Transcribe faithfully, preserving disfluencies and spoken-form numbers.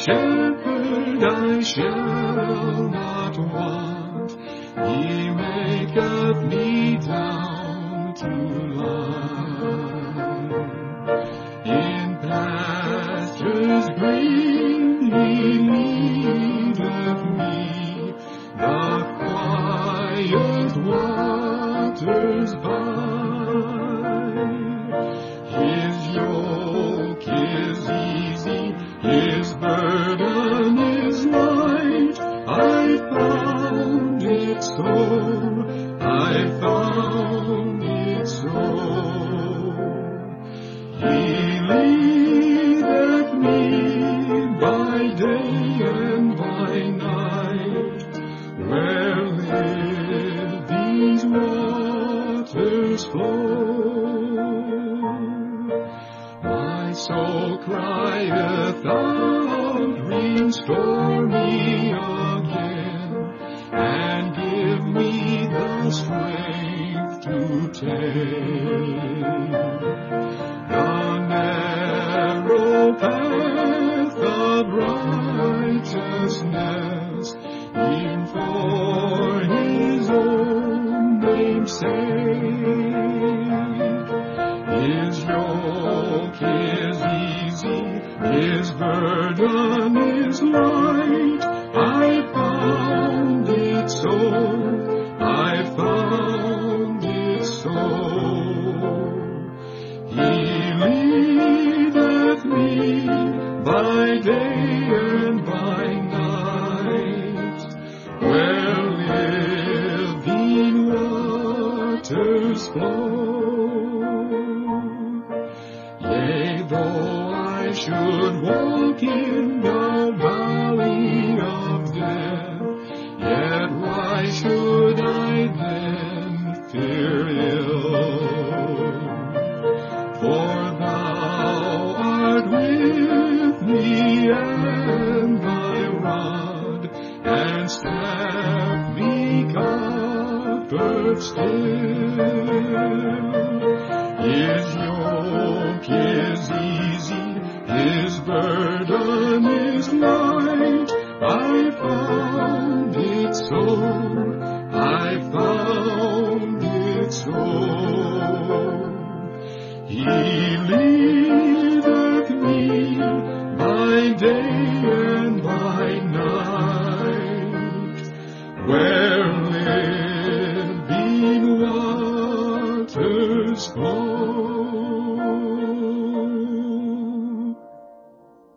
shepherd, I shall not want. He maketh me down to lie. In pastures green he leadeth me, the quiet waters by. His yoke is easy, his burden is light. I found it so, I found it so. He leadeth me by day and by night, where living's waters flow. My soul crieth out, restore me again, and give me the strength to take the narrow path of righteousness, even for his own name's sake. His yoke is easy, his burden is light. I found it so, I found it so. He leadeth me by day and by night, where living waters flow. Yea, though I should walk in the valley of death, yet why should I then fear ill? For thou art with me, and thy rod and staff me comfort still. His yoke is easy, his burden is light. I found it so, I found it so. He leadeth me by day and by night, where living waters flow.